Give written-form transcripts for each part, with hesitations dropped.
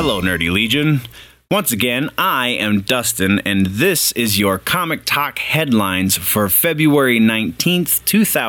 Hello, Nerdy Legion. Once again, I am Dustin, and this is your Comic Talk headlines for February 19th,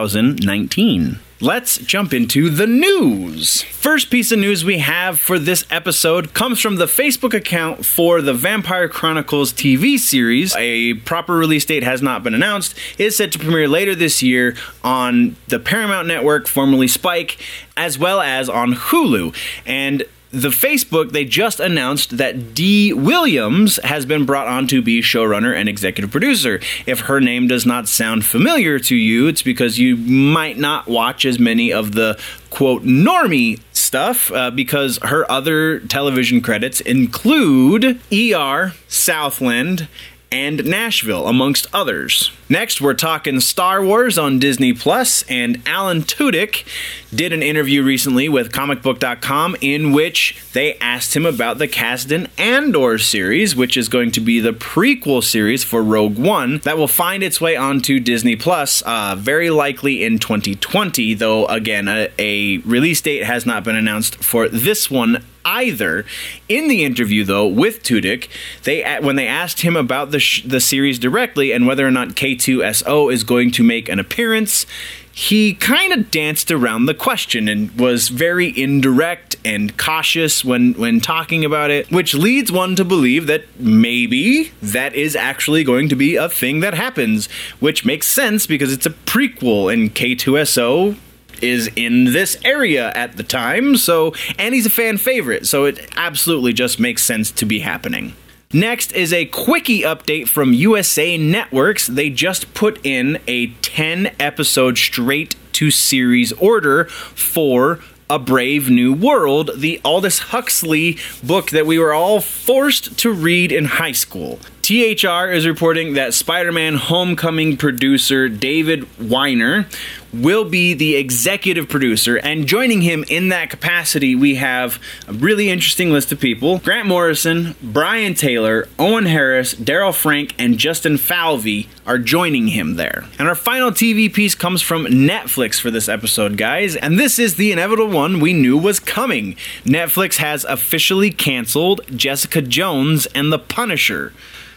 2019. Let's jump into the news. First piece of news we have for this episode comes from the Facebook account for the Vampire Chronicles TV series. A proper release date has not been announced. It is set to premiere later this year on the Paramount Network, formerly Spike, as well as on Hulu. And the Facebook, they just announced that Dee Williams has been brought on to be showrunner and executive producer. If her name does not sound familiar to you, it's because you might not watch as many of the, quote, normie stuff, because her other television credits include ER, Southland, and Nashville, amongst others. Next, we're talking Star Wars on Disney Plus, and Alan Tudyk did an interview recently with comicbook.com in which they asked him about the Cassian Andor series, which is going to be the prequel series for Rogue One that will find its way onto Disney Plus very likely in 2020, though again, a release date has not been announced for this one either. In the interview, though, with Tudyk, when they asked him about the series directly and whether or not K2SO is going to make an appearance, he kind of danced around the question and was very indirect and cautious when talking about it, which leads one to believe that maybe that is actually going to be a thing that happens, which makes sense because it's a prequel and K2SO is in this area at the time, and he's a fan favorite, so it absolutely just makes sense to be happening. Next is a quickie update from USA Networks. They just put in a 10-episode straight-to-series order for A Brave New World, the Aldous Huxley book that we were all forced to read in high school. THR is reporting that Spider-Man Homecoming producer David Weiner will be the executive producer, and joining him in that capacity, we have a really interesting list of people. Grant Morrison, Brian Taylor, Owen Harris, Daryl Frank, and Justin Falvey are joining him there. And our final TV piece comes from Netflix for this episode, guys, and this is the inevitable one we knew was coming. Netflix has officially canceled Jessica Jones and the Punisher.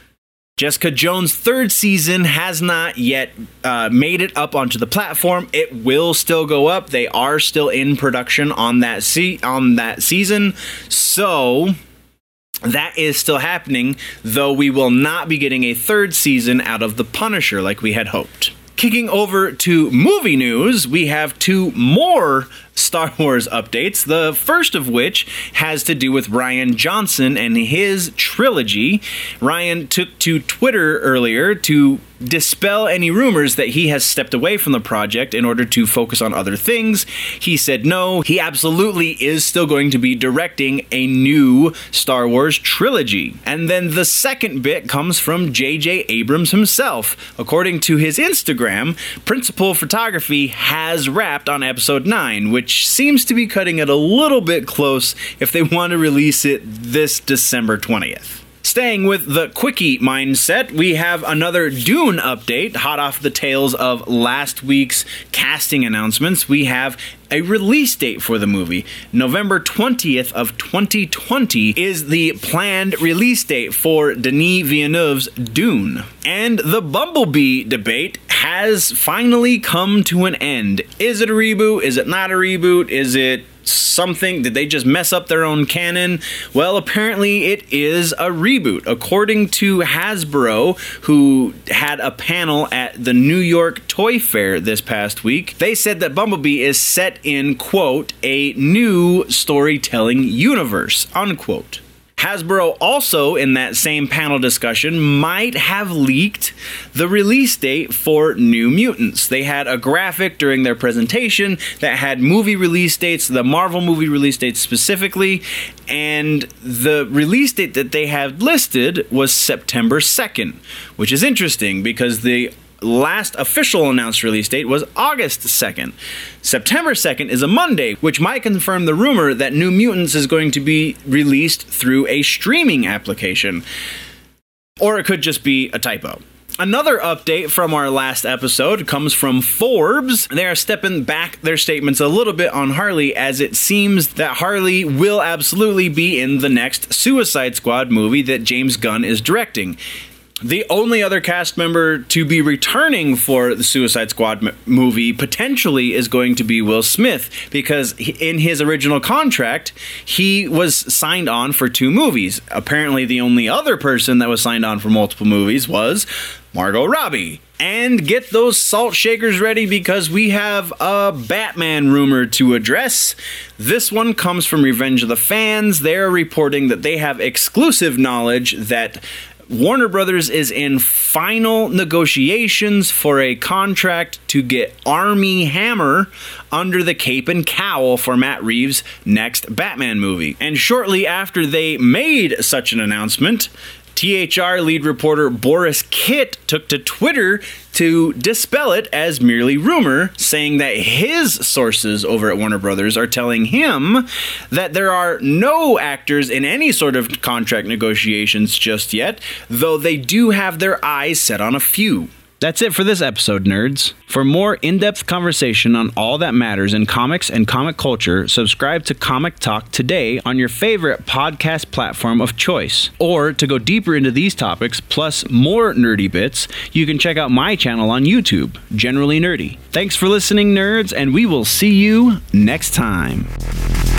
Jessica Jones' third season has not yet made it up onto the platform. It will still go up. They are still in production on that season. So that is still happening, though we will not be getting a third season out of The Punisher like we had hoped. Kicking over to movie news, we have two more Star Wars updates, the first of which has to do with Rian Johnson and his trilogy. Rian took to Twitter earlier to dispel any rumors that he has stepped away from the project in order to focus on other things. He said no, he absolutely is still going to be directing a new Star Wars trilogy. And then the second bit comes from J.J. Abrams himself. According to his Instagram, principal photography has wrapped on episode 9, which seems to be cutting it a little bit close if they want to release it this December 20th. Staying with the quickie mindset, we have another Dune update, hot off the tails of last week's casting announcements. We have a release date for the movie. November 20th of 2020 is the planned release date for Denis Villeneuve's Dune. And the Bumblebee debate has finally come to an end. Is it a reboot? Is it not a reboot? Is it something? Did they just mess up their own canon? Well, apparently it is a reboot. According to Hasbro, who had a panel at the New York Toy Fair this past week, they said that Bumblebee is set in, quote, a new storytelling universe, unquote. Hasbro also, in that same panel discussion, might have leaked the release date for New Mutants. They had a graphic during their presentation that had movie release dates, the Marvel movie release dates specifically, and the release date that they had listed was September 2nd, which is interesting because the last official announced release date was August 2nd. September 2nd is a Monday, which might confirm the rumor that New Mutants is going to be released through a streaming application. Or it could just be a typo. Another update from our last episode comes from Forbes. They are stepping back their statements a little bit on Harley, as it seems that Harley will absolutely be in the next Suicide Squad movie that James Gunn is directing. The only other cast member to be returning for the Suicide Squad movie potentially is going to be Will Smith, because in his original contract, he was signed on for 2 movies. Apparently, the only other person that was signed on for multiple movies was Margot Robbie. And get those salt shakers ready, because we have a Batman rumor to address. This one comes from Revenge of the Fans. They're reporting that they have exclusive knowledge that Warner Brothers is in final negotiations for a contract to get Armie Hammer under the cape and cowl for Matt Reeves' next Batman movie. And shortly after they made such an announcement, THR lead reporter Boris Kitt took to Twitter to dispel it as merely rumor, saying that his sources over at Warner Brothers are telling him that there are no actors in any sort of contract negotiations just yet, though they do have their eyes set on a few. That's it for this episode, nerds. For more in-depth conversation on all that matters in comics and comic culture, subscribe to Comic Talk today on your favorite podcast platform of choice. Or to go deeper into these topics, plus more nerdy bits, you can check out my channel on YouTube, Generally Nerdy. Thanks for listening, nerds, and we will see you next time.